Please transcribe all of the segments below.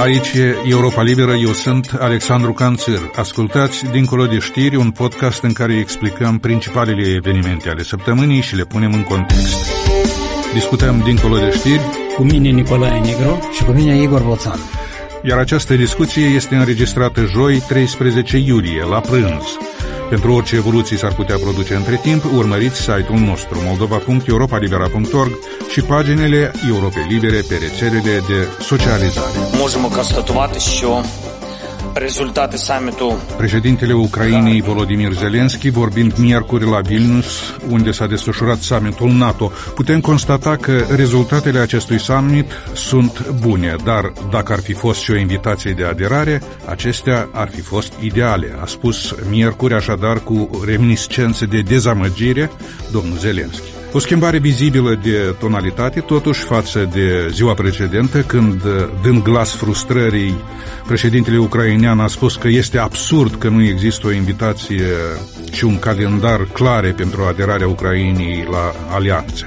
Aici e Europa Liberă, eu sunt Alexandru Canțir. Ascultați Dincolo de știri, un podcast în care explicăm principalele evenimente ale săptămânii și le punem în context. Discutăm Dincolo de știri cu mine Nicolae Negru și cu mine Igor Boțan. Iar această discuție este înregistrată joi, 13 iulie, la prânz. Pentru orice evoluții s-ar putea produce între timp, urmăriți site-ul nostru moldova.europalibera.org și paginile Europei Libere pe rețelele de socializare. Можемо констатувати, що rezultate summitul. Președintele Ucrainei Volodymyr Zelensky, vorbind miercuri la Vilnius, unde s-a desfășurat summitul NATO, putem constata că rezultatele acestui summit sunt bune, dar dacă ar fi fost și o invitație de aderare, acestea ar fi fost ideale, a spus miercuri, așadar cu reminiscențe de dezamăgire domnul Zelensky. O schimbare vizibilă de tonalitate, totuși, față de ziua precedentă, când, dând glas frustrării, președintele ucrainean a spus că este absurd că nu există o invitație și un calendar clare pentru aderarea Ucrainei la alianțe.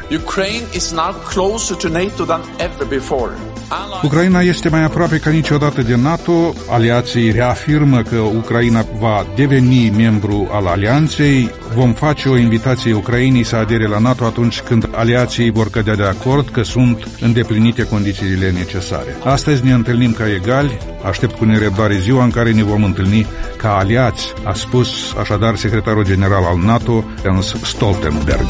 Ucraina este mai aproape ca niciodată de NATO. Aliații reafirmă că Ucraina va deveni membru al alianței. Vom face o invitație Ucrainei să adere la NATO atunci când aliații vor cădea de acord că sunt îndeplinite condițiile necesare. Astăzi ne întâlnim ca egali, aștept cu nerăbdare ziua în care ne vom întâlni ca aliați, a spus așadar secretarul general al NATO, Jens Stoltenberg.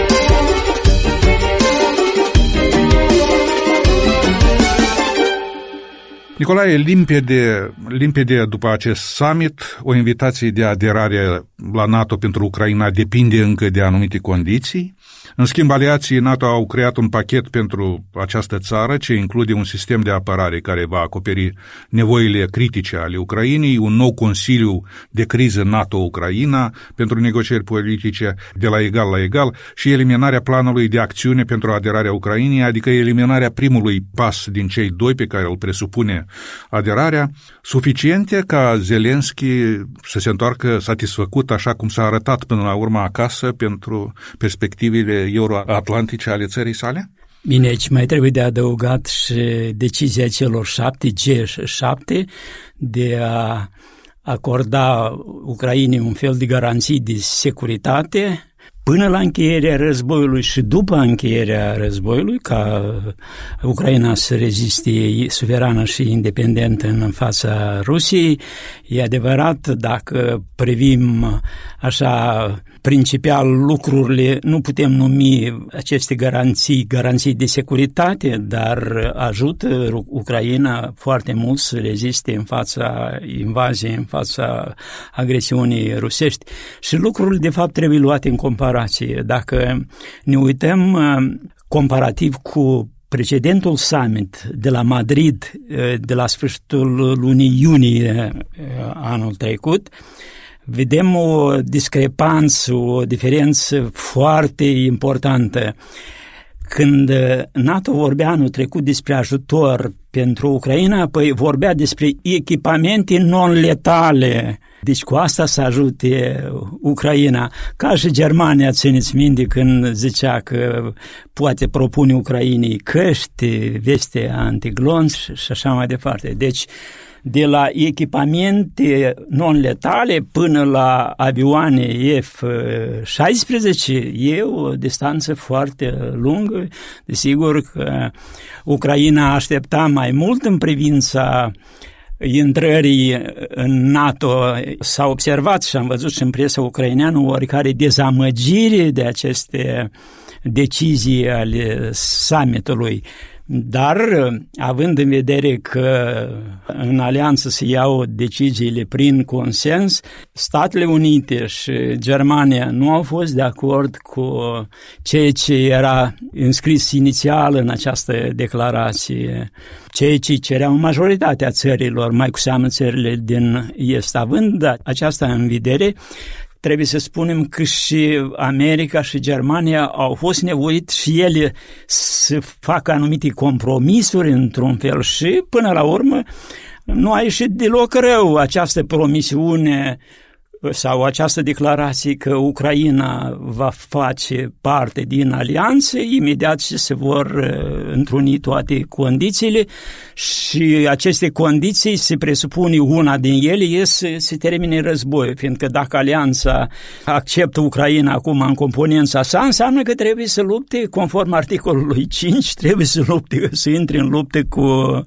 Nicolae, limpede după acest summit, o invitație de aderare la NATO pentru Ucraina depinde încă de anumite condiții. În schimb, aliații NATO au creat un pachet pentru această țară ce include un sistem de apărare care va acoperi nevoile critice ale Ucrainei, un nou Consiliu de criză NATO-Ucraina pentru negocieri politice de la egal la egal și eliminarea planului de acțiune pentru aderarea Ucrainei, adică eliminarea primului pas din cei doi pe care îl presupune aderarea, suficiente ca Zelensky să se întoarcă satisfăcut, așa cum s-a arătat până la urmă acasă, pentru perspectivele euroatlantice ale țării sale? Bine, aici mai trebuie de adăugat și decizia celor G7 de a acorda Ucrainei un fel de garanții de securitate până la încheierea războiului și după încheierea războiului, ca Ucraina să reziste suverană și independentă în fața Rusiei. E adevărat, dacă privim așa principial lucrurile, nu putem numi aceste garanții de securitate, dar ajută Ucraina foarte mult să reziste în fața invaziei, în fața agresiunii rusești. Și lucrurile, de fapt, trebuie luate în comparație. Dacă ne uităm comparativ cu precedentul summit de la Madrid, de la sfârșitul lunii iunie anul trecut, vedem o discrepanță, o diferență foarte importantă. Când NATO vorbea anul trecut despre ajutor pentru Ucraina, păi vorbea despre echipamente non-letale. Deci cu asta să ajute Ucraina. Ca și Germania, țineți minte, când zicea că poate propune Ucrainei căști, veste antiglonț și așa mai departe. Deci de la echipamente non-letale până la avioane F-16 e o distanță foarte lungă. Desigur că Ucraina aștepta mai mult în privința intrării în NATO. S-a observat și am văzut și în presa ucraineană oricare dezamăgire de aceste decizii ale summitului. Dar, având în vedere că în alianță se iau deciziile prin consens, Statele Unite și Germania nu au fost de acord cu ceea ce era înscris inițial în această declarație, ceea ce cereau majoritatea țărilor, mai cu seamă țările din Est. Având aceasta în vedere, trebuie să spunem că și America și Germania au fost nevoite și ele să facă anumite compromisuri într-un fel și, până la urmă, nu a ieșit deloc rău această promisiune sau această declarație că Ucraina va face parte din alianță, imediat se vor întruni toate condițiile și aceste condiții se presupune, una din ele este să se termine războiul, fiindcă dacă alianța acceptă Ucraina acum în componența sa, înseamnă că trebuie să lupte, conform articolului 5, trebuie să lupte, să intre în luptă cu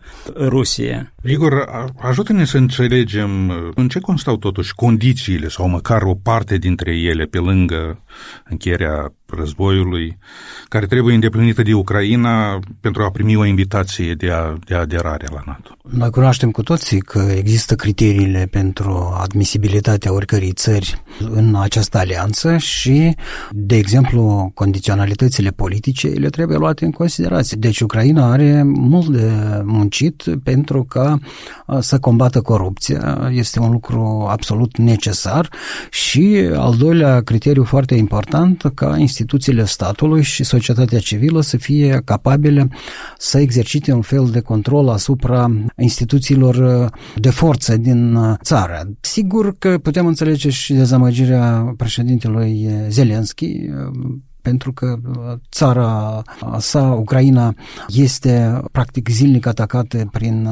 Rusia. Igor, ajută-ne să înțelegem în ce constau totuși condițiile sau măcar o parte dintre ele pe lângă încheierea războiului, care trebuie îndeplinită de Ucraina pentru a primi o invitație de aderare la NATO. Noi cunoaștem cu toții că există criteriile pentru admisibilitatea oricărei țări în această alianță și, de exemplu, condiționalitățile politice le trebuie luate în considerație. Deci Ucraina are mult de muncit pentru ca să combată corupția. Este un lucru absolut necesar și, al doilea criteriu foarte important, ca instituțiile statului și societatea civilă să fie capabile să exercite un fel de control asupra instituțiilor de forță din țară. Sigur că putem înțelege și dezamăgirea președintelui Zelenski, pentru că țara sa, Ucraina, este practic zilnic atacată prin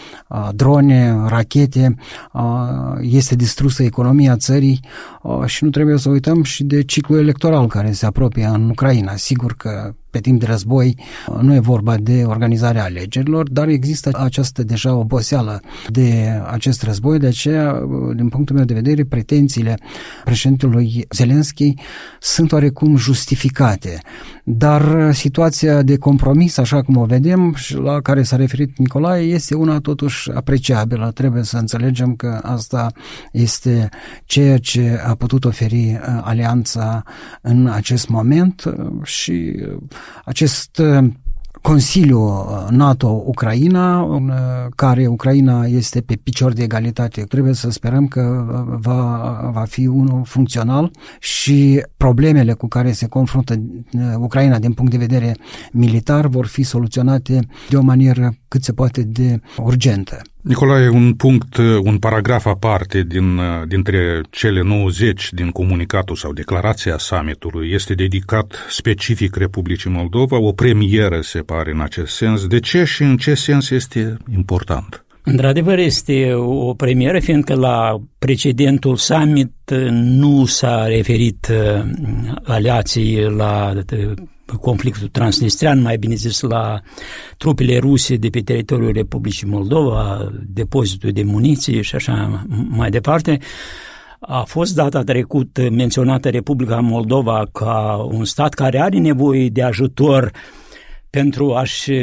drone, rachete, este distrusă economia țării și nu trebuie să uităm și de ciclul electoral care se apropie în Ucraina. Sigur că pe timp de război nu e vorba de organizarea alegerilor, dar există această deja oboseală de acest război, de aceea, din punctul meu de vedere, pretențiile președintelui Zelenski sunt oarecum justificate. Dar situația de compromis, așa cum o vedem și la care s-a referit Nicolae, este una totuși apreciabilă. Trebuie să înțelegem că asta este ceea ce a putut oferi alianța în acest moment și acest Consiliu NATO-Ucraina, în care Ucraina este pe picior de egalitate. Trebuie să sperăm că va fi unul funcțional și problemele cu care se confruntă Ucraina din punct de vedere militar vor fi soluționate de o manieră cât se poate de urgentă. Nicolae, un paragraf aparte dintre cele 90 din comunicatul sau declarația summitului este dedicat specific Republicii Moldova, o premieră se pare în acest sens. De ce și în ce sens este important? Într-adevăr este o premieră, fiindcă la precedentul summit nu s-a referit aliații la conflictul transnistrian, mai bine zis la trupele ruse de pe teritoriul Republicii Moldova, depozitul de muniție și așa mai departe. A fost data trecută menționată Republica Moldova ca un stat care are nevoie de ajutor pentru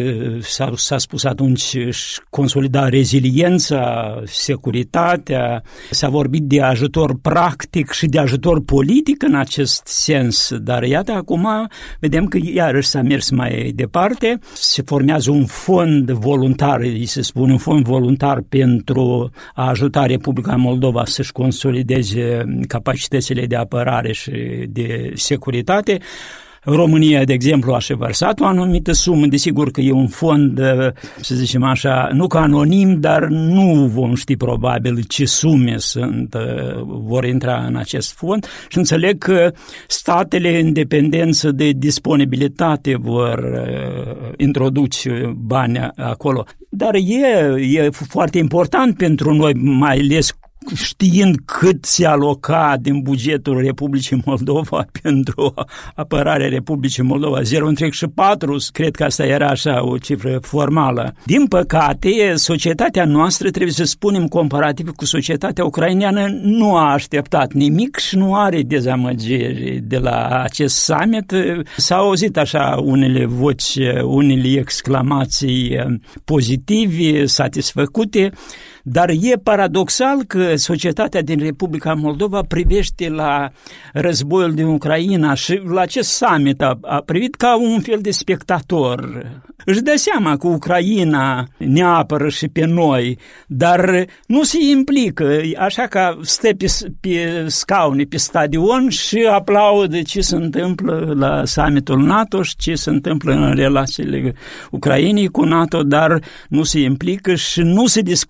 s-a spus atunci, consolida reziliența, securitatea, s-a vorbit de ajutor practic și de ajutor politic în acest sens, dar iată acum vedem că iarăși s-a mers mai departe, se formează un fond voluntar, se spune un fond voluntar pentru a ajuta Republica Moldova să-și consolideze capacitățile de apărare și de securitate. România, de exemplu, a și vărsat o anumită sumă, desigur că e un fond, să zicem așa, nu ca anonim, dar nu vom ști probabil ce sume vor intra în acest fond și înțeleg că statele în dependență de disponibilitate vor introduce bani acolo. Dar e foarte important pentru noi, mai ales știind cât se aloca din bugetul Republicii Moldova pentru apărarea Republicii Moldova, 0,4, cred că asta era așa o cifră formală. Din păcate, societatea noastră, trebuie să spunem comparativ cu societatea ucraineană, nu a așteptat nimic și nu are dezamăgiri de la acest summit. S-au auzit așa unele voci, unele exclamații pozitive, satisfăcute, dar e paradoxal că societatea din Republica Moldova privește la războiul din Ucraina și la acest summit a privit ca un fel de spectator. Își dă seama că Ucraina ne apără și pe noi, dar nu se implică, așa că stă pe scaune, pe stadion și aplaudă ce se întâmplă la summitul NATO și ce se întâmplă în relațiile Ucrainei cu NATO, dar nu se implică și nu se discută în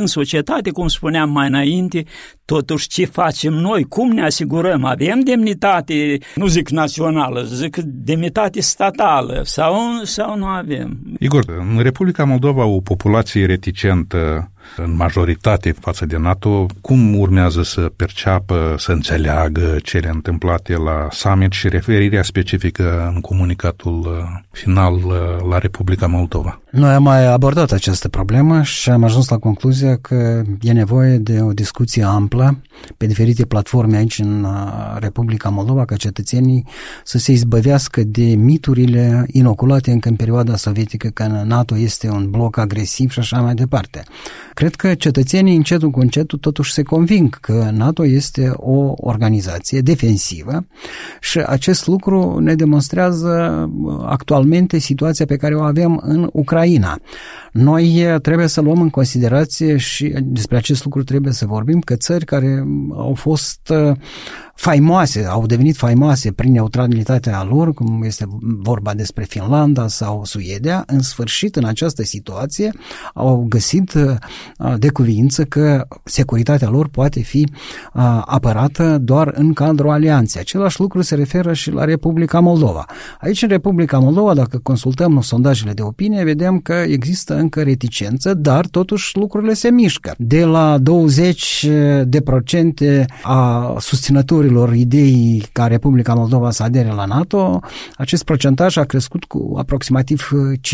societate, cum spuneam mai înainte, totuși ce facem noi, cum ne asigurăm, avem demnitate, nu zic națională, zic demnitate statală sau nu avem? Igor, în Republica Moldova o populație reticentă în majoritate față de NATO, cum urmează să perceapă, să înțeleagă cele întâmplate la summit și referirea specifică în comunicatul final la Republica Moldova? Noi am mai abordat această problemă și am ajuns la concluzia că e nevoie de o discuție amplă pe diferite platforme aici în Republica Moldova, ca cetățenii să se izbăvească de miturile inoculate încă în perioada sovietică, că NATO este un bloc agresiv și așa mai departe. Cred că cetățenii încetul cu încetul totuși se conving că NATO este o organizație defensivă și acest lucru ne demonstrează actualmente situația pe care o avem în Ucraina. Noi trebuie să luăm în considerație și despre acest lucru trebuie să vorbim, că țări care au fost faimoase, au devenit faimoase prin neutralitatea lor, cum este vorba despre Finlanda sau Suedia, în sfârșit în această situație au găsit de cuviință că securitatea lor poate fi apărată doar în cadrul alianței. Același lucru se referă și la Republica Moldova. Aici în Republica Moldova, dacă consultăm sondajele de opinie, vedem că există încă reticență, dar totuși lucrurile se mișcă. De la 20% a susținătorilor ideii ca Republica Moldova să adere la NATO, acest procentaj a crescut cu aproximativ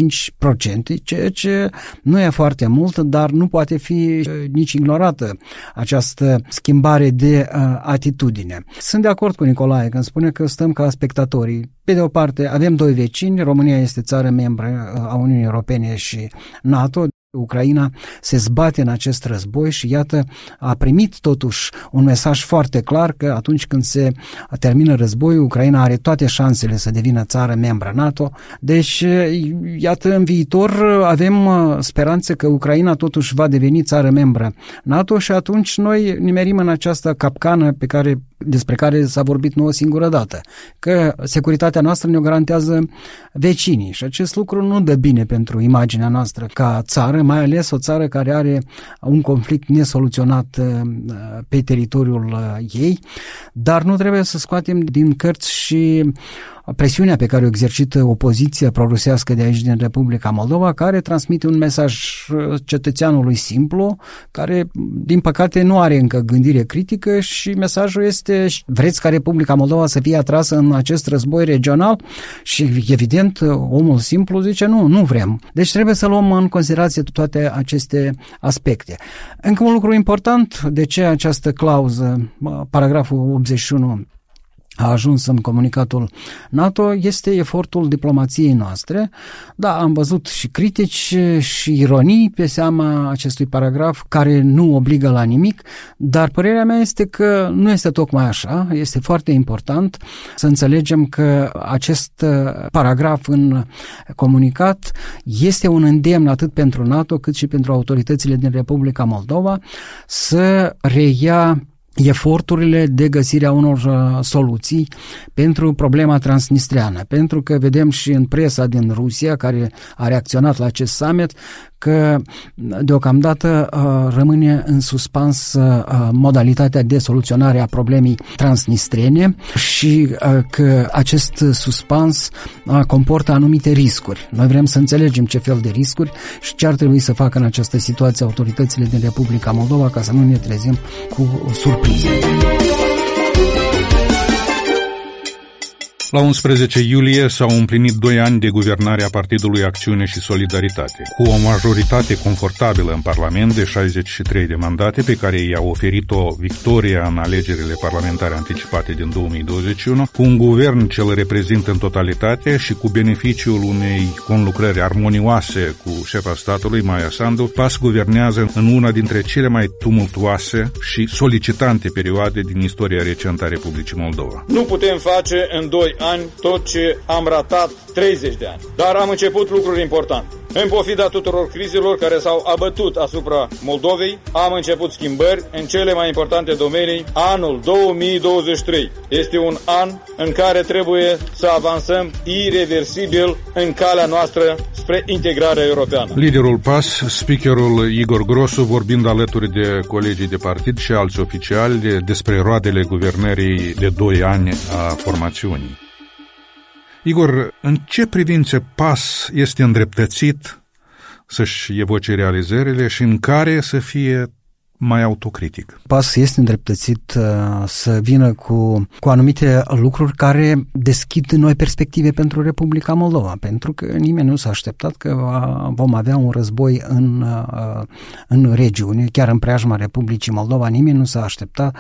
5%, ceea ce nu e foarte mult, dar nu poate fi nici ignorată această schimbare de atitudine. Sunt de acord cu Nicolae când spune că stăm ca spectatorii. Pe de o parte, avem doi vecini, România este țară membră a Uniunii Europene și NATO, Ucraina se zbate în acest război și iată a primit totuși un mesaj foarte clar că atunci când se termină războiul, Ucraina are toate șansele să devină țară membră NATO. Deci iată în viitor avem speranțe că Ucraina totuși va deveni țară membră NATO și atunci noi nimerim în această capcană despre care s-a vorbit nu o singură dată, că securitatea noastră ne-o garantează vecinii și acest lucru nu dă bine pentru imaginea noastră ca țară, mai ales o țară care are un conflict nesoluționat pe teritoriul ei, dar nu trebuie să scoatem din cărți și presiunea pe care o exercită opoziția prorusească de aici din Republica Moldova, care transmite un mesaj cetățeanului simplu, care din păcate nu are încă gândire critică și mesajul este: vreți ca Republica Moldova să fie atrasă în acest război regional? Și evident omul simplu zice nu vrem. Deci trebuie să luăm în considerație toate aceste aspecte. Încă un lucru important, de ce această clauză, paragraful 81 a ajuns în comunicatul NATO, este efortul diplomației noastre. Da, am văzut și critici și ironii pe seama acestui paragraf care nu obligă la nimic, dar părerea mea este că nu este tocmai așa. Este foarte important să înțelegem că acest paragraf în comunicat este un îndemn atât pentru NATO cât și pentru autoritățile din Republica Moldova să reia eforturile de găsirea unor soluții pentru problema transnistreană, pentru că vedem și în presa din Rusia, care a reacționat la acest summit, că deocamdată rămâne în suspans modalitatea de soluționare a problemei transnistrene și că acest suspans comportă anumite riscuri. Noi vrem să înțelegem ce fel de riscuri și ce ar trebui să facă în această situație autoritățile din Republica Moldova ca să nu ne trezim cu surprize. La 11 iulie s-au împlinit 2 ani de guvernare a Partidului Acțiune și Solidaritate, cu o majoritate confortabilă în Parlament de 63 de mandate pe care i-a oferit-o victoria în alegerile parlamentare anticipate din 2021, cu un guvern ce îl reprezintă în totalitate și cu beneficiul unei conlucrări armonioase cu șefa statului, Maia Sandu, PAS guvernează în una dintre cele mai tumultuoase și solicitante perioade din istoria recentă a Republicii Moldova. Nu putem face în 2 ani tot ce am ratat 30 de ani. Dar am început lucruri importante. În pofida tuturor crizelor care s-au abătut asupra Moldovei, am început schimbări în cele mai importante domenii. Anul 2023 este un an în care trebuie să avansăm ireversibil în calea noastră spre integrarea europeană. Liderul PAS, speakerul Igor Grosu, vorbind alături de colegii de partid și alți oficiali despre roadele guvernării de 2 ani a formațiunii. Igor, în ce privințe PAS este îndreptățit să-și evoce realizările și în care să fie mai autocritic? PAS este îndreptățit să vină cu anumite lucruri care deschid noi perspective pentru Republica Moldova, pentru că nimeni nu s-a așteptat că vom avea un război în regiune, chiar în preajma Republicii Moldova, nimeni nu s-a așteptat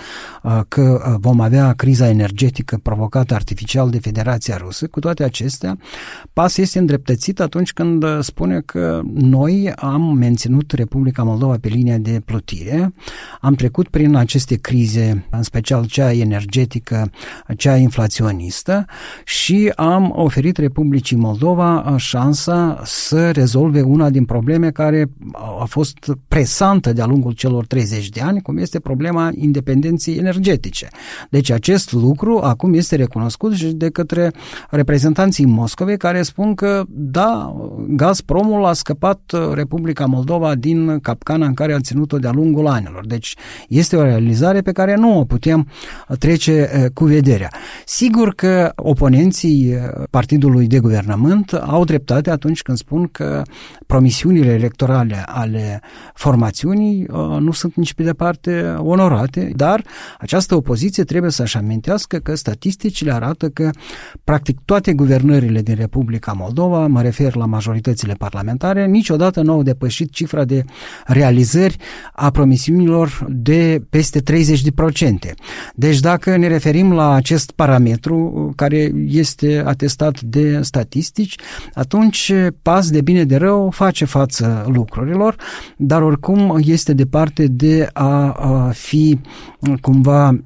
că vom avea criza energetică provocată artificial de Federația Rusă. Cu toate acestea, PAS este îndreptățit atunci când spune că noi am menținut Republica Moldova pe linia de plutire. Am trecut prin aceste crize, în special cea energetică, cea inflaționistă, și am oferit Republicii Moldova șansa să rezolve una din probleme care a fost presantă de-a lungul celor 30 de ani, cum este problema independenței energetice. Deci acest lucru acum este recunoscut și de către reprezentanții Moscovei, care spun că da, Gazpromul a scăpat Republica Moldova din capcana în care a ținut-o de-a lungul anilor. Deci este o realizare pe care nu o putem trece cu vederea. Sigur că oponenții partidului de guvernământ au dreptate atunci când spun că promisiunile electorale ale formațiunii nu sunt nici pe departe onorate, dar această opoziție trebuie să-și amintească că statisticile arată că practic toate guvernările din Republica Moldova, mă refer la majoritățile parlamentare, niciodată nu au depășit cifra de realizări a promisiunilor de peste 30%. Deci dacă ne referim la acest parametru care este atestat de statistici, atunci PAS, de bine de rău, face față lucrurilor, dar oricum este departe de a fi cumva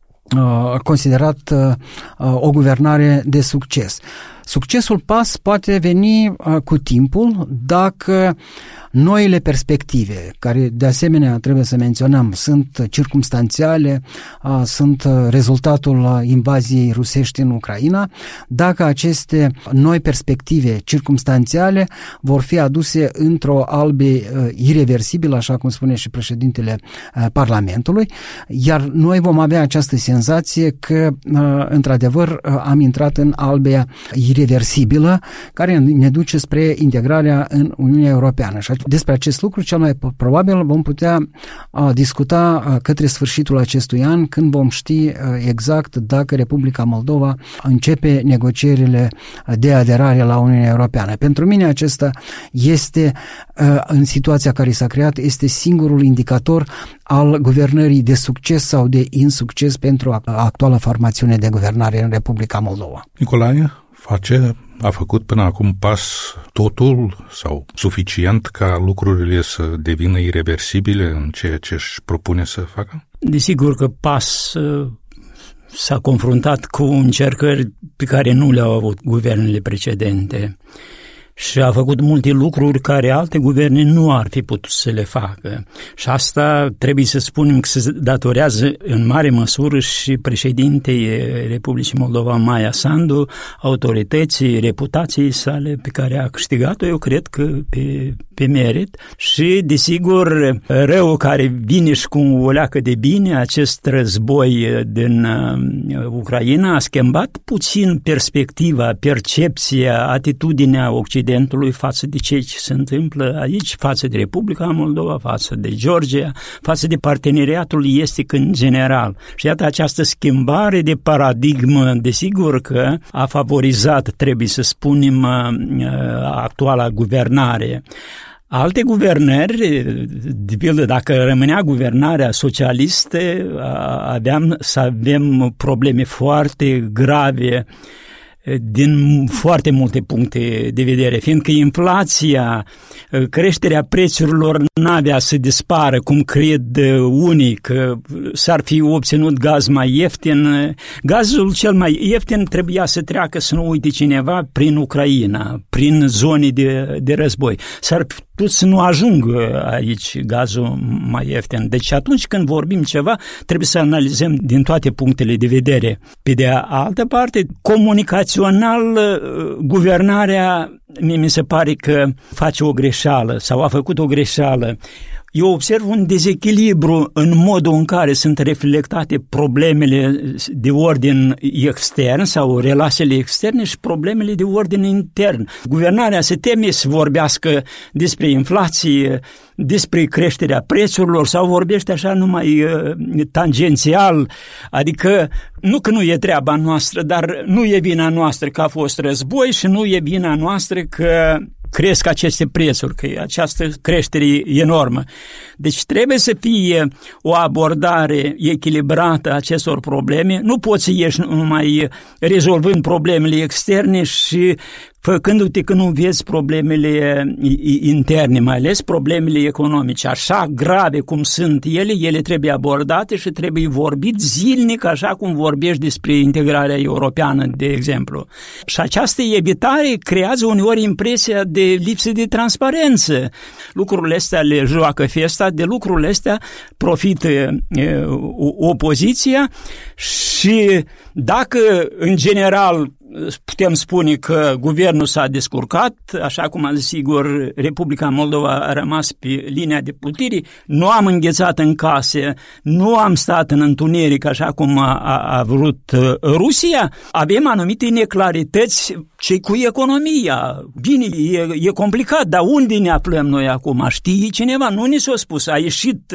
considerat o guvernare de succes. Succesul PAS poate veni cu timpul dacă noile perspective, care de asemenea trebuie să menționăm, sunt circumstanțiale, sunt rezultatul invaziei rusești în Ucraina, dacă aceste noi perspective circumstanțiale vor fi aduse într-o albie ireversibilă, așa cum spune și președintele Parlamentului, iar noi vom avea această senzație că într-adevăr am intrat în albia ireversibilă care ne duce spre integrarea în Uniunea Europeană. Și despre acest lucru cel mai probabil vom putea discuta către sfârșitul acestui an, când vom ști exact dacă Republica Moldova începe negocierile de aderare la Uniunea Europeană. Pentru mine acesta este, în situația care s-a creat, este singurul indicator al guvernării de succes sau de insucces pentru actuala formațiune de guvernare în Republica Moldova. Nicolae, a făcut până acum PAS totul sau suficient ca lucrurile să devină ireversibile în ceea ce își propune să facă? Desigur că PAS s-a confruntat cu încercări pe care nu le-au avut guvernele precedente și a făcut multe lucruri care alte guverne nu ar fi putut să le facă. Și asta trebuie să spunem că se datorează în mare măsură și președintei Republicii Moldova, Maia Sandu, autorității, reputației sale pe care a câștigat-o, eu cred că pe merit. Și, desigur, răul care vine și cu o leacă de bine, acest război din Ucraina a schimbat puțin perspectiva, percepția, atitudinea Occidentului față de ce se întâmplă aici, față de Republica Moldova, față de Georgia, față de parteneriatul estic în general. Și iată, această schimbare de paradigmă, desigur că a favorizat, trebuie să spunem, actuala guvernare. Alte guvernări, de pildă, dacă rămânea guvernarea socialistă, avem probleme foarte grave din foarte multe puncte de vedere, fiindcă inflația, creșterea prețurilor n-avea să dispară, cum cred unii, că s-ar fi obținut gaz mai ieftin. Gazul cel mai ieftin trebuia să treacă, să nu uite cineva, prin Ucraina, prin zone de război. S-ar putut să nu ajungă aici gazul mai ieftin. Deci atunci când vorbim ceva, trebuie să analizăm din toate punctele de vedere. Pe de altă parte, comunicațional, guvernarea mi se pare că face o greșeală sau a făcut o greșeală. Eu observ un dezechilibru în modul în care sunt reflectate problemele de ordin extern sau relațiile externe și problemele de ordin intern. Guvernarea se teme să vorbească despre inflație, despre creșterea prețurilor sau vorbește așa numai tangențial, adică nu că nu e treaba noastră, dar nu e vina noastră că a fost război și nu e vina noastră că cresc aceste prețuri, că această creștere e enormă. Deci trebuie să fie o abordare echilibrată a acestor probleme. Nu poți să ieși numai rezolvând problemele externe și făcându-te că nu vezi problemele interne, mai ales problemele economice. Așa grave cum sunt ele trebuie abordate și trebuie vorbit zilnic, așa cum vorbești despre integrarea europeană, de exemplu. Și această evitare creează uneori impresia de lipsă de transparență. Lucrurile astea le joacă festa, de lucrurile astea profită opoziția și dacă, în general, putem spune că guvernul s-a descurcat, așa cum a zis Igor, Republica Moldova a rămas pe linia de plutire, nu am înghețat în case, nu am stat în întuneric așa cum a vrut Rusia, avem anumite neclarități ce cu economia. Bine, e complicat, dar unde ne aflăm noi acum? Știe cineva? Nu ni s-a spus. A ieșit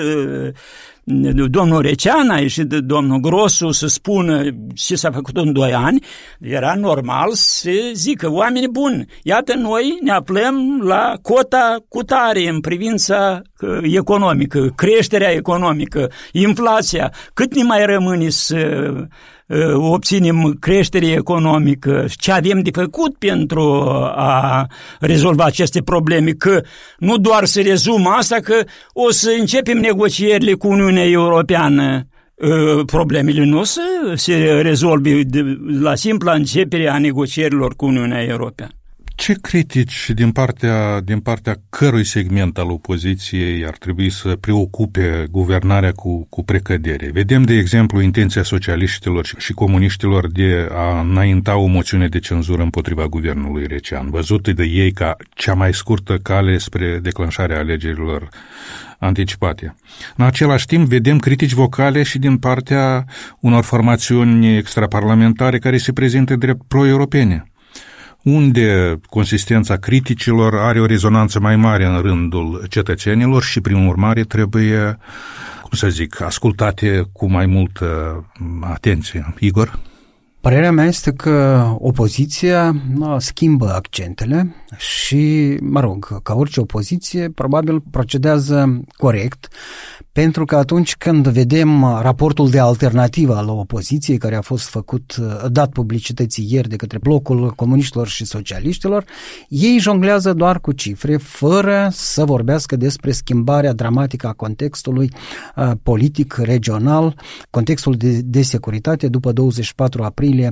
domnul Recean, a ieșit domnul Grosu să spună ce s-a făcut în 2 ani, era normal să zică, oameni buni, iată noi ne aflăm la cota cutare în privința economică, creșterea economică, inflația, cât ne mai rămâne să obținem creștere economică, ce avem de făcut pentru a rezolva aceste probleme, că nu doar să rezum asta, că o să începem negocierile cu Uniunea Europeană. Problemele nu se rezolve la simpla începere a negocierilor cu Uniunea Europeană. Ce critici din partea cărui segment al opoziției ar trebui să preocupe guvernarea cu precădere? Vedem, de exemplu, intenția socialiștilor și comuniștilor de a înainta o moțiune de cenzură împotriva guvernului Recean, văzută de ei ca cea mai scurtă cale spre declanșarea alegerilor anticipate. În același timp, vedem critici vocale și din partea unor formațiuni extraparlamentare care se prezintă drept pro-europene, unde consistența criticilor are o rezonanță mai mare în rândul cetățenilor și, prin urmare, trebuie, ascultate cu mai multă atenție. Igor? Părerea mea este că opoziția schimbă accentele și, ca orice opoziție, probabil procedează corect, pentru că atunci când vedem raportul de alternativă al opoziției, care a fost dat publicității ieri de către blocul comuniștilor și socialiștilor, ei jonglează doar cu cifre, fără să vorbească despre schimbarea dramatică a contextului politic regional, contextul de securitate după 24 aprilie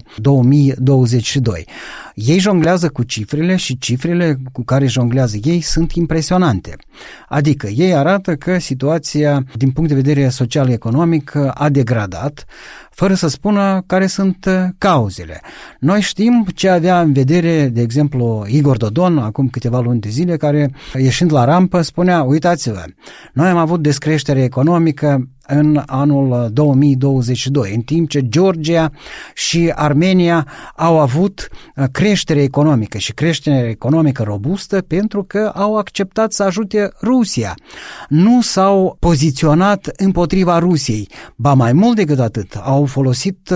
2022. Ei jonglează cu cifrele și cifrele cu care jonglează ei sunt impresionante. Adică ei arată că situația din punct de vedere social-economic a degradat, fără să spună care sunt cauzele. Noi știm ce avea în vedere, de exemplu, Igor Dodon, acum câteva luni de zile, care, ieșind la rampă, spunea, uitați-vă, noi am avut descreștere economică în anul 2022, în timp ce Georgia și Armenia au avut creștere economică și creștere economică robustă pentru că au acceptat să ajute Rusia. Nu s-au poziționat împotriva Rusiei, ba mai mult decât atât, au folosit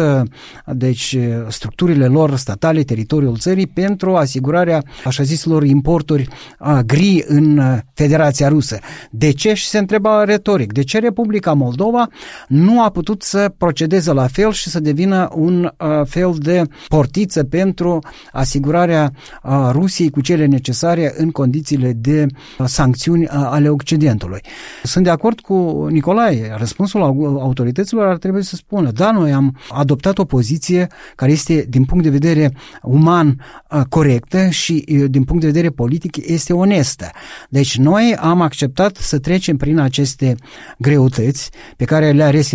structurile lor statale, teritoriul țării, pentru asigurarea așa ziselor importuri gri în Federația Rusă. De ce? Și se întreba retoric, de ce Republica Moldova Moldova, nu a putut să procedeze la fel și să devină un fel de portiță pentru asigurarea Rusiei cu cele necesare în condițiile de sancțiuni ale Occidentului. Sunt de acord cu Nicolae, răspunsul autorităților ar trebui să spună, da, noi am adoptat o poziție care este din punct de vedere uman corectă și din punct de vedere politic este onestă. Deci noi am acceptat să trecem prin aceste greutăți pe care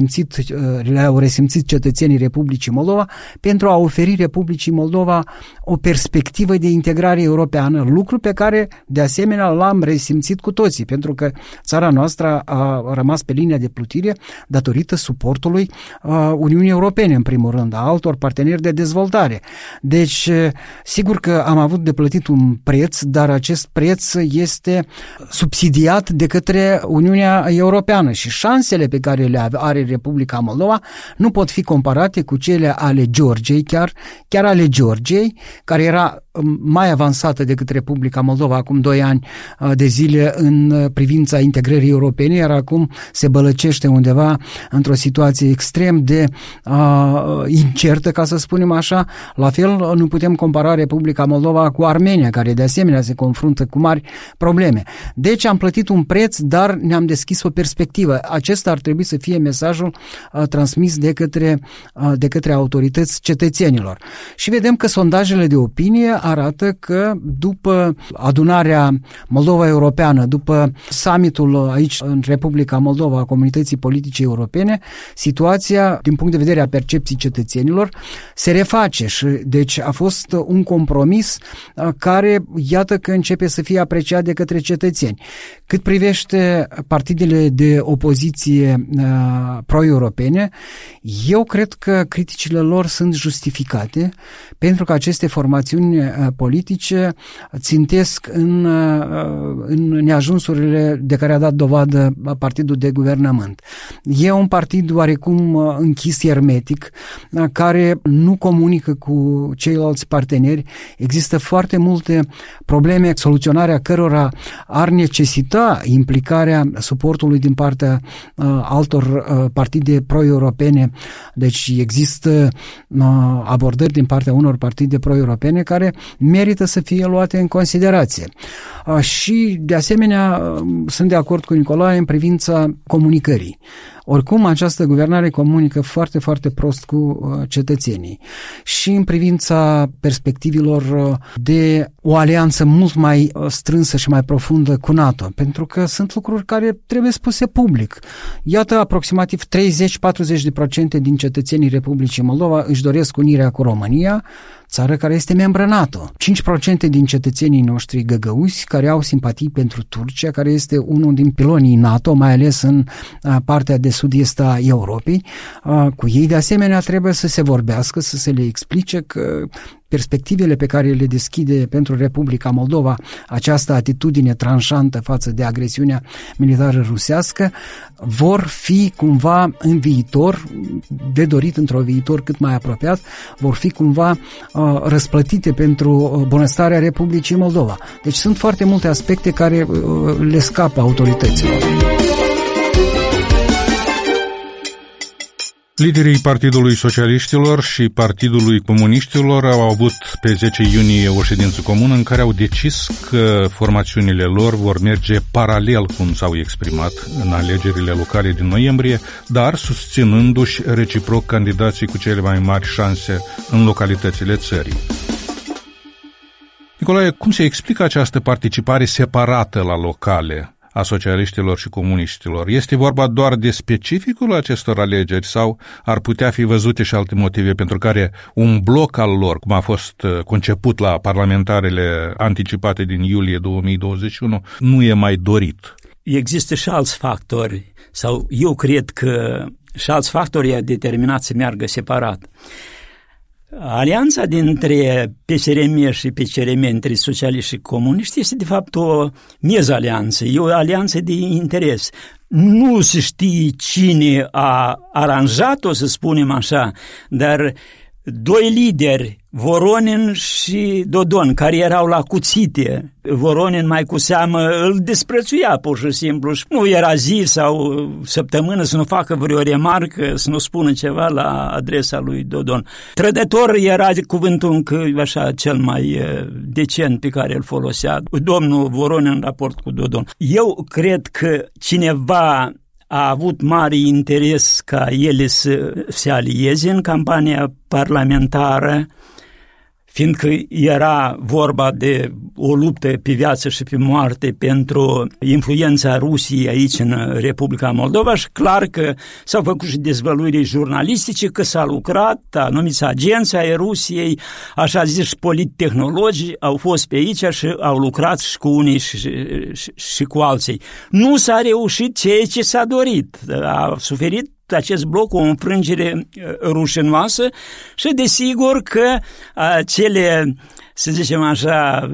le-au resimțit cetățenii Republicii Moldova pentru a oferi Republicii Moldova o perspectivă de integrare europeană, lucru pe care de asemenea l-am resimțit cu toții, pentru că țara noastră a rămas pe linia de plutire datorită suportului Uniunii Europene, în primul rând, a altor parteneri de dezvoltare. Deci, sigur că am avut de plătit un preț, dar acest preț este subsidiat de către Uniunea Europeană și șansele pe care le are Republica Moldova nu pot fi comparate cu cele ale Georgiei, chiar ale Georgiei, care era mai avansată decât Republica Moldova acum 2 ani de zile în privința integrării europene, iar acum se bălăcește undeva într-o situație extrem de incertă, ca să spunem așa. La fel nu putem compara Republica Moldova cu Armenia, care de asemenea se confruntă cu mari probleme. Deci am plătit un preț, dar ne-am deschis o perspectivă. Acesta ar trebui să fie mesajul transmis de către autorități cetățenilor. Și vedem că sondajele de opinie arată că după adunarea Moldova Europeană, după summitul aici în Republica Moldova a Comunității Politice Europene, situația, din punct de vedere a percepției cetățenilor, se reface și deci a fost un compromis care, iată că începe să fie apreciat de către cetățeni. Cât privește partidele de opoziție pro-europene, eu cred că criticile lor sunt justificate, pentru că aceste formațiuni politice țintesc în neajunsurile de care a dat dovadă partidul de guvernământ. E un partid oarecum închis hermetic, care nu comunică cu ceilalți parteneri. Există foarte multe probleme, soluționarea cărora ar necesita implicarea suportului din partea altor partide pro-europene. Deci există abordări din partea unor partide pro-europene care merită să fie luate în considerație. Și, de asemenea, sunt de acord cu Nicolae în privința comunicării. Oricum, această guvernare comunică foarte, foarte prost cu cetățenii. Și în privința perspectivelor de o alianță mult mai strânsă și mai profundă cu NATO, pentru că sunt lucruri care trebuie spuse public. Iată, aproximativ 30-40% din cetățenii Republicii Moldova își doresc unirea cu România, țară care este membră NATO. 5% din cetățenii noștri găgăuzi care au simpatii pentru Turcia, care este unul din pilonii NATO, mai ales în partea de sud-est a Europei. Cu ei, de asemenea, trebuie să se vorbească, să se le explice că perspectivele pe care le deschide pentru Republica Moldova această atitudine tranșantă față de agresiunea militară rusească vor fi cumva în viitor, de dorit într-un viitor cât mai apropiat, vor fi cumva răsplătite pentru bunăstarea Republicii Moldova. Deci sunt foarte multe aspecte care le scapă autorităților. Liderii Partidului Socialiștilor și Partidului Comuniștilor au avut pe 10 iunie o ședință comună în care au decis că formațiunile lor vor merge paralel, cum s-au exprimat, în alegerile locale din noiembrie, dar susținându-și reciproc candidații cu cele mai mari șanse în localitățile țării. Nicolae, cum se explică această participare separată la locale a socialiștilor și comuniștilor? Este vorba doar de specificul acestor alegeri sau ar putea fi văzute și alte motive pentru care un bloc al lor, cum a fost conceput la parlamentarele anticipate din iulie 2021, nu e mai dorit? Există și alți factori, sau eu cred că și alți factori i-au determinat să meargă separat. Alianța dintre PSRM și PCRM, între socialiști și comuniști, este de fapt o mezalianță, e o alianță de interes. Nu se știe cine a aranjat-o, să spunem așa, dar doi lideri, Voronin și Dodon, care erau la cuțite. Voronin mai cu seamă îl disprețuia pur și simplu și nu era zi sau săptămână să nu facă vreo remarcă, să nu spună ceva la adresa lui Dodon. Trădător era cuvântul încă așa cel mai decent pe care îl folosea domnul Voronin în raport cu Dodon. Eu cred că cineva a avut mare interes ca ele să se alieze în campania parlamentară, fiindcă era vorba de o luptă pe viață și pe moarte pentru influența Rusiei aici în Republica Moldova și clar că s-au făcut și dezvăluiri jurnalistice, că s-a lucrat, anumiți agenți ai Rusiei, așa zis polittehnologi, au fost pe aici și au lucrat și cu unii și cu alții. Nu s-a reușit ceea ce s-a dorit, a suferit acest bloc o înfrângere rușinoasă și desigur că cele, să zicem așa,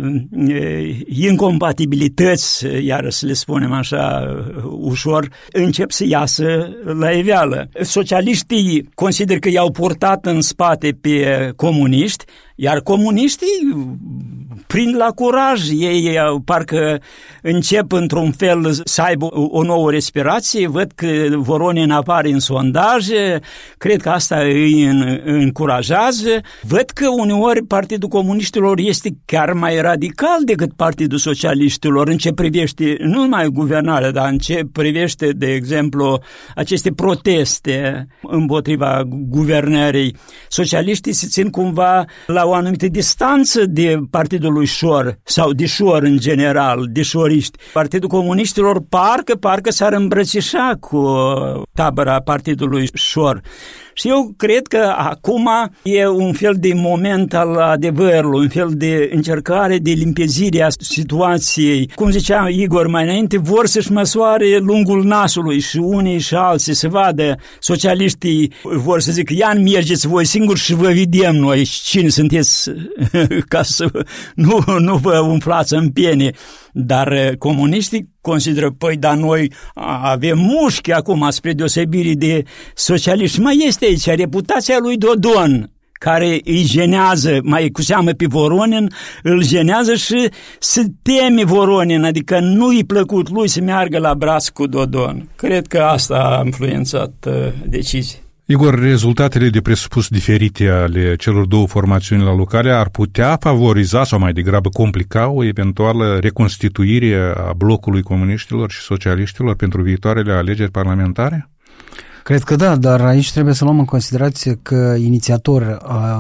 incompatibilități, iar să le spunem așa ușor, încep să iasă la iveală. Socialiștii consider că i-au purtat în spate pe comuniști, iar comuniștii prind la curaj, ei parcă încep într-un fel să aibă o nouă respirație, văd că Voronin apare în sondaje, cred că asta îi încurajează, văd că uneori Partidul Comuniștilor este chiar mai radical decât Partidul Socialiștilor în ce privește nu numai guvernarea, dar în ce privește, de exemplu, aceste proteste împotriva guvernării. Socialiștii se țin cumva la o anumită distanță de Partidul lui Șor sau de Șor în general, de șoriști. Partidul Comuniștilor parcă s-ar îmbrățișa cu tabăra Partidului Șor. Și eu cred că acum e un fel de moment al adevărului, un fel de încercare de limpezire a situației. Cum zicea Igor mai înainte, vor să-și măsoare lungul nasului și unii și alții să vadă. Socialiștii vor să zică, ia mergeți voi singuri și vă vedem noi cine sunteți ca să nu vă umflați în piene. Dar comuniștii consideră, păi, dar noi avem mușchi acum spre deosebire de socialiști. Mai este aici reputația lui Dodon, care îi jenează, mai cu seamă pe Voronin, îl jenează și se teme Voronin, adică nu-i plăcut lui să meargă la braț cu Dodon. Cred că asta a influențat decizia. Igor, rezultatele de presupus diferite ale celor două formațiuni locale ar putea favoriza sau mai degrabă complica o eventuală reconstituire a blocului comuniștilor și socialiștilor pentru viitoarele alegeri parlamentare? Cred că da, dar aici trebuie să luăm în considerație că inițiator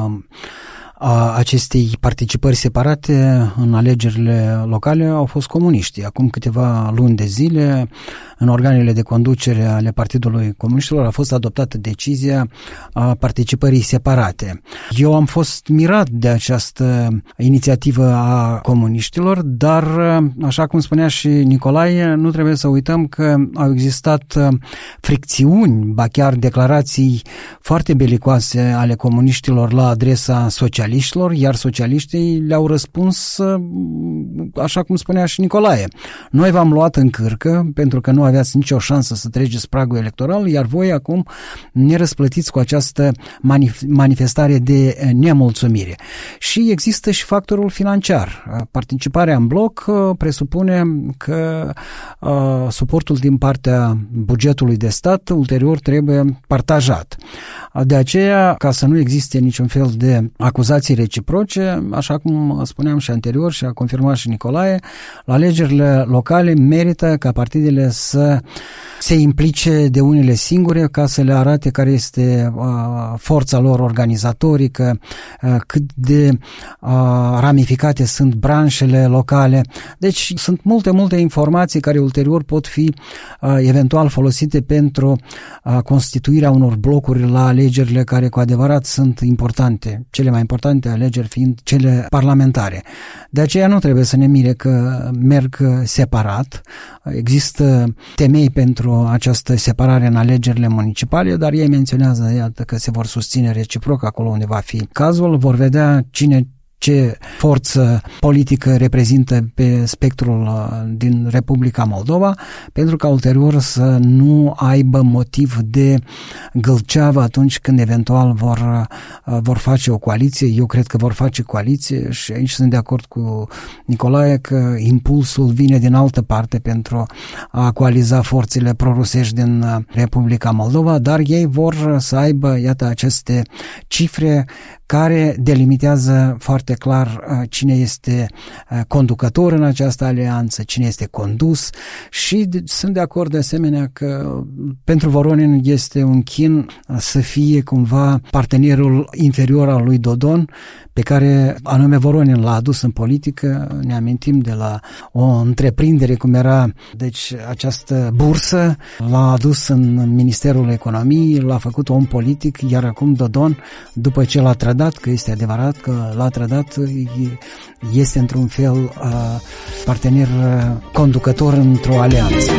a acestei participări separate în alegerile locale au fost comuniștii. Acum câteva luni de zile, în organele de conducere ale Partidului Comuniștilor a fost adoptată decizia a participării separate. Eu am fost mirat de această inițiativă a comuniștilor, dar, așa cum spunea și Nicolae, nu trebuie să uităm că au existat fricțiuni, ba chiar declarații foarte belicoase ale comuniștilor la adresa socialiștilor, iar socialiștii le-au răspuns așa cum spunea și Nicolae. Noi v-am luat în cârcă pentru că nu aveați nicio șansă să treceți pragul electoral, iar voi acum ne răsplătiți cu această manifestare de nemulțumire. Și există și factorul financiar. Participarea în bloc presupune că suportul din partea bugetului de stat ulterior trebuie partajat. De aceea, ca să nu existe niciun fel de acuzații reciproce, așa cum spuneam și anterior și a confirmat și Nicolae, la alegerile locale merită ca partidele să se implice de unele singure ca să le arate care este forța lor organizatorică, cât de ramificate sunt branșele locale. Deci sunt multe informații care ulterior pot fi eventual folosite pentru constituirea unor blocuri la alegerile care cu adevărat sunt importante, cele mai importante alegeri fiind cele parlamentare. De aceea nu trebuie să ne mire că merg separat. Există temei pentru această separare în alegerile municipale, dar ei menționează, iată, că se vor susține reciproc acolo unde va fi cazul, vor vedea cine ce forță politică reprezintă pe spectrul din Republica Moldova, pentru ca ulterior să nu aibă motiv de gâlceavă atunci când eventual vor face o coaliție. Eu cred că vor face coaliție și aici sunt de acord cu Nicolae că impulsul vine din altă parte pentru a coaliza forțele prorusești din Republica Moldova, dar ei vor să aibă, iată, aceste cifre care delimitează foarte clar cine este conducător în această alianță, cine este condus și sunt de acord de asemenea că pentru Voronin este un chin să fie cumva partenerul inferior al lui Dodon, pe care anume Voronin l-a adus în politică. Ne amintim de la o întreprindere cum era deci această bursă, l-a adus în Ministerul Economiei, l-a făcut om politic, iar acum Dodon, după ce l-a trădat, că este adevărat că l-a trădat, este într-un fel partener conducător într-o alianță.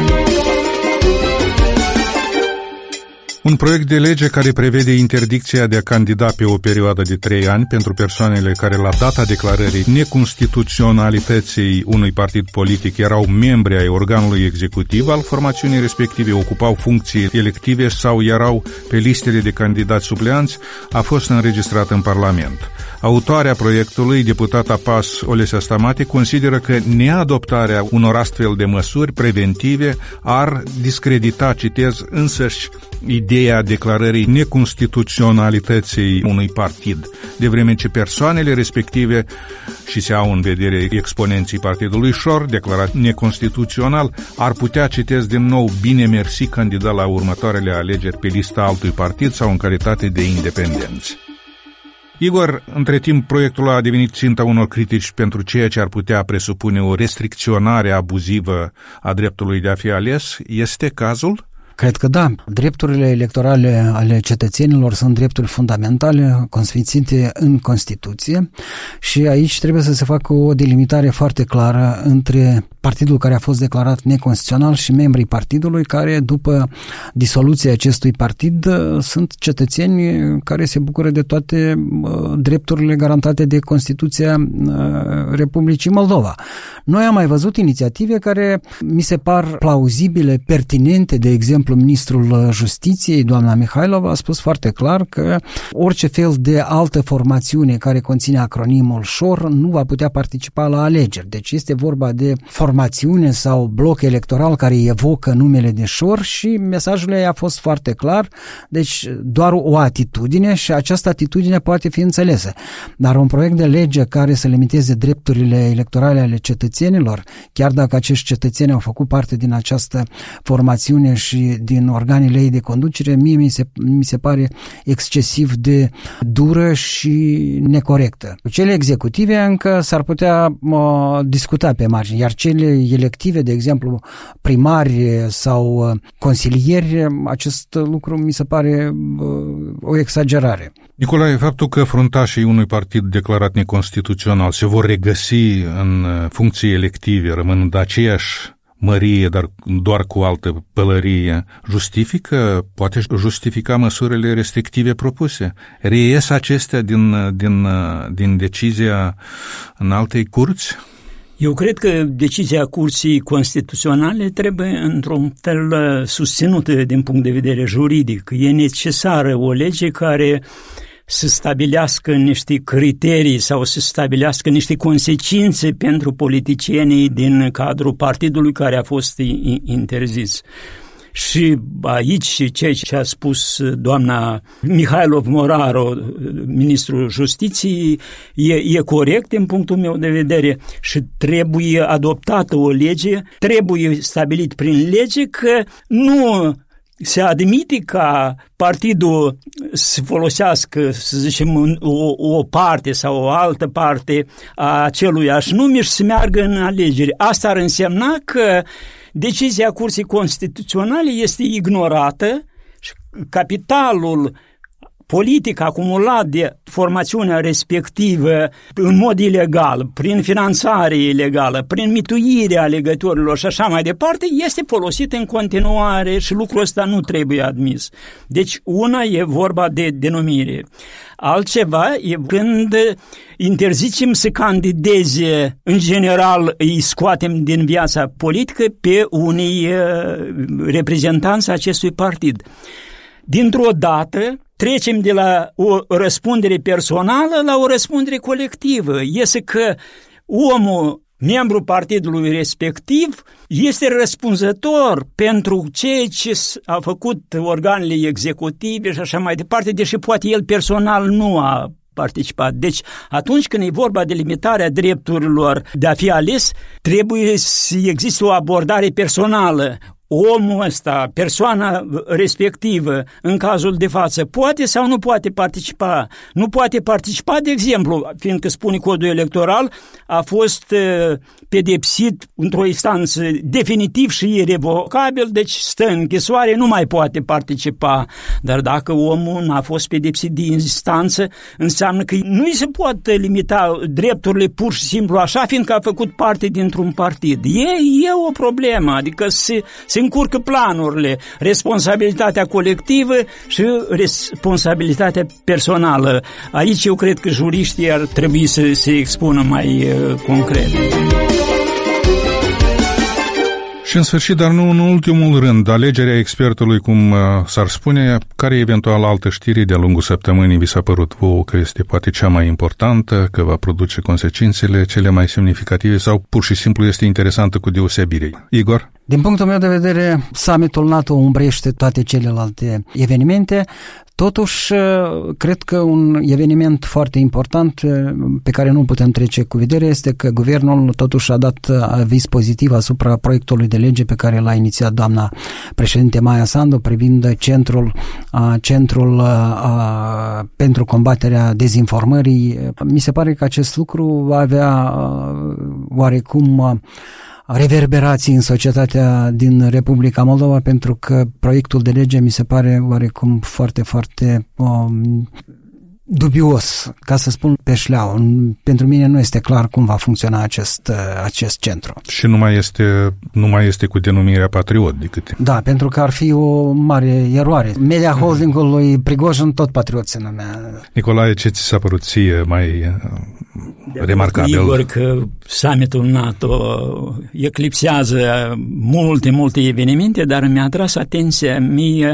Un proiect de lege care prevede interdicția de a candida pe o perioadă de 3 ani pentru persoanele care la data declarării neconstituționalității unui partid politic erau membri ai organului executiv al formațiunii respective, ocupau funcții elective sau erau pe listele de candidați supleanți, a fost înregistrat în Parlament. Autoarea proiectului, deputata PAS Olesea Stamate, consideră că neadoptarea unor astfel de măsuri preventive ar discredita, citez, însăși ideea declarării neconstituționalității unui partid, de vreme ce persoanele respective, și se au în vedere exponenții partidului Șor, declarat neconstituțional, ar putea, citez din nou, bine mersi candida la următoarele alegeri pe lista altui partid sau în calitate de independenți. Igor, între timp, proiectul a devenit ținta unor critici pentru ceea ce ar putea presupune o restricționare abuzivă a dreptului de a fi ales. Este cazul? Cred că da. Drepturile electorale ale cetățenilor sunt drepturi fundamentale consfințite în Constituție și aici trebuie să se facă o delimitare foarte clară între partidul care a fost declarat neconstituțional și membrii partidului care, după disoluția acestui partid, sunt cetățeni care se bucură de toate drepturile garantate de Constituția Republicii Moldova. Noi am mai văzut inițiative care mi se par plauzibile, pertinente, de exemplu, ministrul Justiției, doamna Mihailova, a spus foarte clar că orice fel de altă formațiune care conține acronimul Șor nu va putea participa la alegeri. Deci este vorba de formațiune sau bloc electoral care evocă numele de Șor și mesajul ei a fost foarte clar. Deci doar o atitudine și această atitudine poate fi înțelesă. Dar un proiect de lege care să limiteze drepturile electorale ale cetățenilor, chiar dacă acești cetățeni au făcut parte din această formațiune și din organele ei de conducere, mie mi se pare excesiv de dură și necorectă. Cele executive încă s-ar putea discuta pe margine, iar cele elective, de exemplu primari sau consilieri, acest lucru mi se pare o exagerare. Nicolae, faptul că fruntașii unui partid declarat neconstituțional se vor regăsi în funcții elective, rămânând aceeași mărie, dar doar cu altă pălărie, poate justifica măsurile restrictive propuse? Reies acestea din decizia înaltei curți? Eu cred că decizia Curții Constituționale trebuie într-un fel susținută din punct de vedere juridic. E necesară o lege care să stabilească niște criterii sau să stabilească niște consecințe pentru politicienii din cadrul partidului care a fost interzis. Și aici ceea ce a spus doamna Mihailov Moraru, ministrul Justiției, e corect din punctul meu de vedere și trebuie adoptată o lege, trebuie stabilit prin lege că nu se admite ca partidul să folosească, să zicem, o parte sau o altă parte a aceluiași nume și să meargă în alegeri. Asta ar însemna că decizia Curții Constituționale este ignorată și capitalul politic acumulat de formațiunea respectivă în mod ilegal, prin finanțare ilegală, prin mituirea alegătorilor și așa mai departe, este folosit în continuare și lucrul ăsta nu trebuie admis. Deci una e vorba de denumire. Altceva e când interzicem să candideze, în general îi scoatem din viața politică pe unii reprezentanți acestui partid. Dintr-o dată trecem de la o răspundere personală la o răspundere colectivă. Este că omul, membrul partidului respectiv, este răspunzător pentru ceea ce a făcut organele executive și așa mai departe, deși poate el personal nu a participat. Deci, atunci când e vorba de limitarea drepturilor de a fi ales, trebuie să existe o abordare personală. Omul ăsta, persoana respectivă, în cazul de față, poate sau nu poate participa? Nu poate participa, de exemplu, fiindcă spune codul electoral, a fost pedepsit într-o instanță definitiv și irrevocabil, deci stă în închisoare, nu mai poate participa. Dar dacă omul n-a fost pedepsit de instanță, înseamnă că nu îi se poate limita drepturile pur și simplu așa, fiindcă a făcut parte dintr-un partid. E o problemă, adică se încurcă planurile, responsabilitatea colectivă și responsabilitatea personală. Aici eu cred că juriștii ar trebui să se expună mai concret. Și în sfârșit, dar nu în ultimul rând, alegerea expertului, cum s-ar spune, care eventual altă știre de-a lungul săptămânii vi s-a părut vouă că este poate cea mai importantă, că va produce consecințele cele mai semnificative sau pur și simplu este interesantă cu deosebire? Igor? Din punctul meu de vedere, summitul NATO umbrește toate celelalte evenimente. Totuși, cred că un eveniment foarte important pe care nu putem trece cu vedere este că guvernul totuși a dat aviz pozitiv asupra proiectului de lege pe care l-a inițiat doamna președinte Maia Sandu privind centrul pentru combaterea dezinformării. Mi se pare că acest lucru va avea oarecum reverberații în societatea din Republica Moldova, pentru că proiectul de lege mi se pare oarecum foarte, foarte dubios, ca să spun pe șleau. Pentru mine nu este clar cum va funcționa acest centru. Și nu mai este cu denumirea Patriot decât. Da, pentru că ar fi o mare eroare. Media holding-ul lui Prigojin tot Patriot se numea. Nicolae, ce ți s-a părut ție mai remarcabil? Igor, că summitul NATO eclipsează multe evenimente, dar mi-a atras atenția mie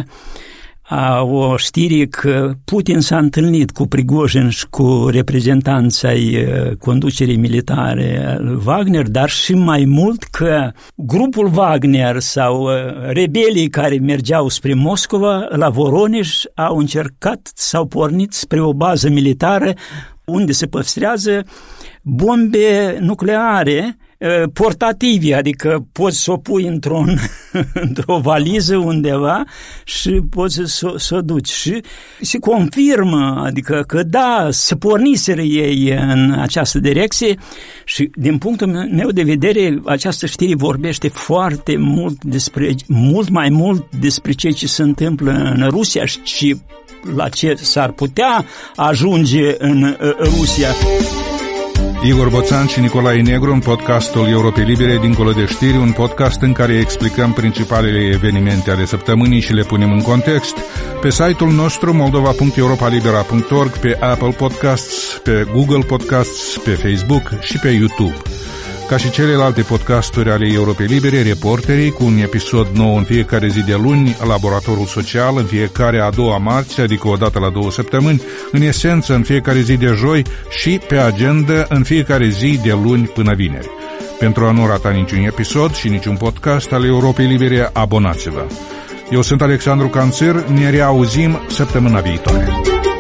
o știre că Putin s-a întâlnit cu Prigojin și cu reprezentanții ai conducerii militare Wagner, dar și mai mult că grupul Wagner sau rebelii care mergeau spre Moscova la Voronezh au încercat sau pornit spre o bază militară unde se păstrează bombe nucleare portative, adică poți să o pui într-o valiză undeva și poți să o duci. Și se confirmă, adică că da, se porniseră ei în această direcție și din punctul meu de vedere această știre vorbește foarte mult mai mult despre ceea ce se întâmplă în Rusia și la ce s-ar putea ajunge în Rusia. Igor Boțan și Nicolae Negru în podcastul Europei Libere Dincolo de Știri, un podcast în care explicăm principalele evenimente ale săptămânii și le punem în context. Pe site-ul nostru moldova.europalibera.org, pe Apple Podcasts, pe Google Podcasts, pe Facebook și pe YouTube. Ca și celelalte podcasturi ale Europei Libere, Reporterii, cu un episod nou în fiecare zi de luni, Laboratorul Social în fiecare a doua marți, adică o dată la 2 săptămâni, în esență în fiecare zi de joi și pe agenda în fiecare zi de luni până vineri. Pentru a nu rata niciun episod și niciun podcast al Europei Libere, abonați-vă. Eu sunt Alexandru Canțir, ne reauzim săptămâna viitoare.